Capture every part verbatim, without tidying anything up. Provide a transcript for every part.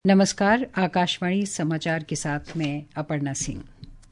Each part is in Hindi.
नमस्कार, आकाशवाणी समाचार के साथ मैं अपर्णा सिंह।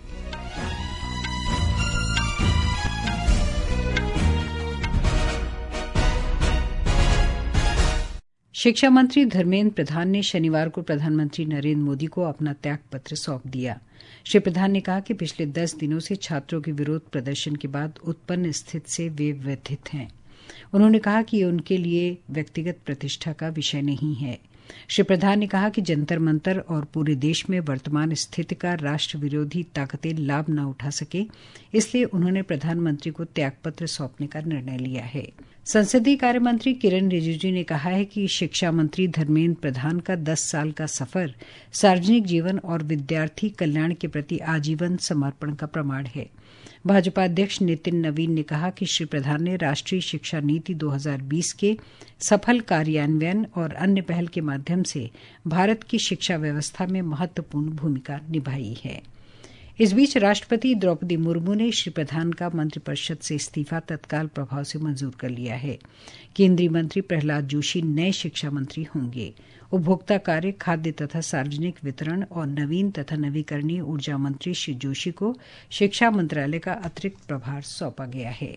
शिक्षा मंत्री धर्मेंद्र प्रधान ने शनिवार को प्रधानमंत्री नरेंद्र मोदी को अपना त्यागपत्र सौंप दिया। श्री प्रधान ने कहा कि पिछले दस दिनों से छात्रों के विरोध प्रदर्शन के बाद उत्पन्न स्थिति से वे व्यथित हैं। उन्होंने कहा कि ये उनके लिए व्यक्तिगत प्रतिष्ठा का विषय नहीं है। श्री प्रधान ने कहा कि जंतर मंतर और पूरे देश में वर्तमान स्थिति का राष्ट्र विरोधी ताकतें लाभ न उठा सके, इसलिए उन्होंने प्रधानमंत्री को त्यागपत्र सौंपने का निर्णय लिया है। संसदीय कार्य मंत्री किरेन रिजिजू ने कहा है कि शिक्षा मंत्री धर्मेंद्र प्रधान का दस साल का सफर सार्वजनिक जीवन और विद्यार्थी कल्याण के प्रति आजीवन समर्पण का प्रमाण है। भाजपा अध्यक्ष नितिन नवीन ने कहा कि श्री प्रधान ने राष्ट्रीय शिक्षा नीति दो हज़ार बीस के सफल कार्यान्वयन और अन्य पहल के माध्यम से भारत की शिक्षा व्यवस्था में महत्वपूर्ण भूमिका निभाई है। इस बीच राष्ट्रपति द्रौपदी मुर्मू ने श्री प्रधान का मंत्रिपरिषद से इस्तीफा तत्काल प्रभाव से मंजूर कर लिया है। केंद्रीय मंत्री प्रहलाद जोशी नए शिक्षा मंत्री होंगे। उपभोक्ता कार्य, खाद्य तथा सार्वजनिक वितरण और नवीन तथा नवीकरणीय ऊर्जा मंत्री श्री जोशी को शिक्षा मंत्रालय का अतिरिक्त प्रभार सौंपा गया है।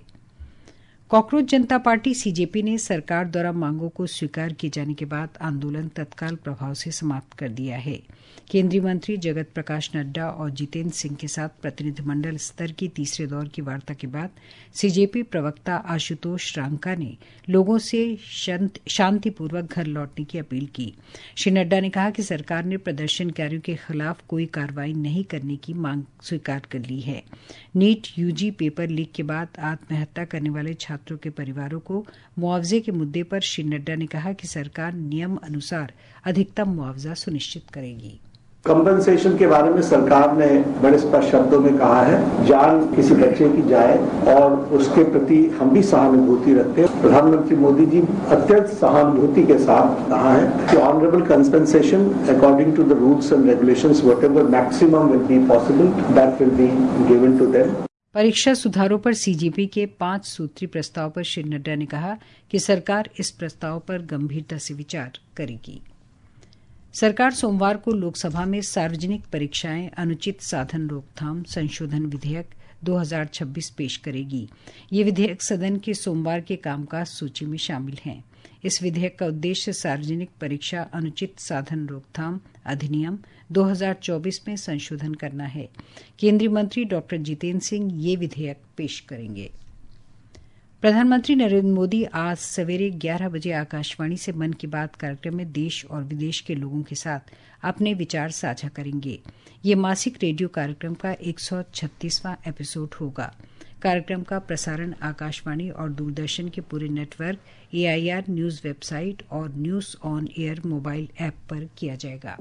कॉकरोच जनता पार्टी सीजेपी ने सरकार द्वारा मांगों को स्वीकार किए जाने के बाद आंदोलन तत्काल प्रभाव से समाप्त कर दिया है। केंद्रीय मंत्री जगत प्रकाश नड्डा और जितेंद्र सिंह के साथ प्रतिनिधिमंडल स्तर की तीसरे दौर की वार्ता के बाद सीजेपी प्रवक्ता आशुतोष रांका ने लोगों से शांतिपूर्वक घर लौटने की अपील की। श्री नड्डा ने कहा कि सरकार ने प्रदर्शनकारियों के खिलाफ कोई कार्रवाई नहीं करने की मांग स्वीकार कर ली है। नीट यूजी पेपर लीक के बाद आत्महत्या करने वाले छात्रों के परिवारों को मुआवजे के मुद्दे पर श्री नड्डा ने कहा कि सरकार नियम अनुसार अधिकतम मुआवजा सुनिश्चित करेगी। कंपनसेशन के बारे में सरकार ने बड़े स्पष्ट शब्दों में कहा है, जान किसी बच्चे की जाए और उसके प्रति हम भी सहानुभूति रखते हैं। प्रधानमंत्री मोदी जी अत्यंत सहानुभूति के साथ कहा है कि honourable compensation according to the rules and regulations whatever maximum will be possible that will be given to them. परीक्षा सुधारों पर सीजेपी के पांच सूत्री प्रस्ताव पर श्री नड्डा ने कहा कि सरकार इस प्रस्ताव पर गंभीरता से विचार करेगी। सरकार सोमवार को लोकसभा में सार्वजनिक परीक्षाएं अनुचित साधन रोकथाम संशोधन विधेयक दो हज़ार छब्बीस पेश करेगी। ये विधेयक सदन के सोमवार के कामकाज सूची में शामिल हैं। इस विधेयक का उद्देश्य सार्वजनिक परीक्षा अनुचित साधन रोकथाम अधिनियम दो हज़ार चौबीस में संशोधन करना है। केंद्रीय मंत्री डॉक्टर जितेंद्र सिंह ये विधेयक पेश करेंगे। प्रधानमंत्री नरेंद्र मोदी आज सवेरे ग्यारह बजे आकाशवाणी से मन की बात कार्यक्रम में देश और विदेश के लोगों के साथ अपने विचार साझा करेंगे। ये मासिक रेडियो कार्यक्रम का एक सौ छत्तीसवां एपिसोड होगा। कार्यक्रम का प्रसारण आकाशवाणी और दूरदर्शन के पूरे नेटवर्क, एआईआर न्यूज वेबसाइट और news on air mobile app पर किया जाएगा।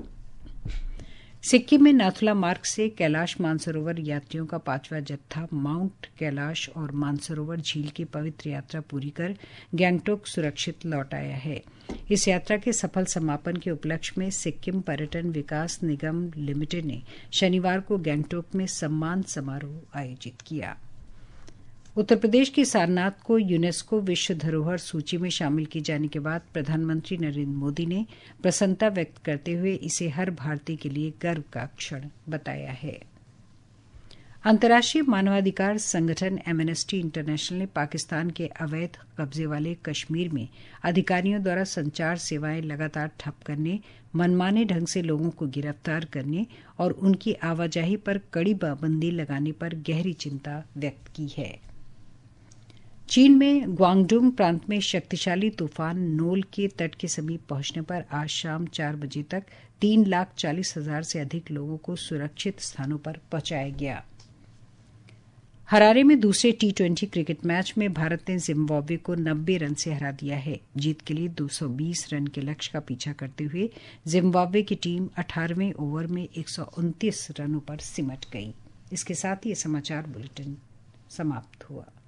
सिक्किम में नाथुला मार्ग से कैलाश मानसरोवर यात्रियों का पांचवा जत्था माउंट कैलाश और मानसरोवर झील की पवित्र यात्रा पूरी कर गैंगटोक सुरक्षित लौट आया है। इस यात्रा के सफल समापन के उपलक्ष्य में सिक्किम पर्यटन विकास निगम लिमिटेड ने शनिवार को गैंगटोक में सम्मान समारोह आयोजित किया। उत्तर प्रदेश के सारनाथ को यूनेस्को विश्व धरोहर सूची में शामिल किए जाने के बाद प्रधानमंत्री नरेंद्र मोदी ने प्रसन्नता व्यक्त करते हुए इसे हर भारतीय के लिए गर्व का क्षण बताया है। अंतर्राष्ट्रीय मानवाधिकार संगठन एमनेस्टी इंटरनेशनल ने पाकिस्तान के अवैध कब्जे वाले कश्मीर में अधिकारियों द्वारा संचार सेवाएं लगातार ठप करने, मनमाने ढंग से लोगों को गिरफ्तार करने और उनकी आवाजाही पर कड़ी पाबंदी लगाने पर गहरी चिंता व्यक्त की है। चीन में ग्वांगडोंग प्रांत में शक्तिशाली तूफान नोल के तट के समीप पहुंचने पर आज शाम चार बजे तक तीन लाख चालीस हजार से अधिक लोगों को सुरक्षित स्थानों पर पहुंचाया गया। हरारे में दूसरे टी ट्वेंटी क्रिकेट मैच में भारत ने जिम्बाब्वे को नब्बे रन से हरा दिया है। जीत के लिए दो सौ बीस रन के लक्ष्य का पीछा करते हुए जिम्बाब्वे की टीम अठारहवें ओवर में एक सौ उनतीस रनों पर सिमट गई। इसके साथ ही यह समाचार बुलेटिन समाप्त हुआ।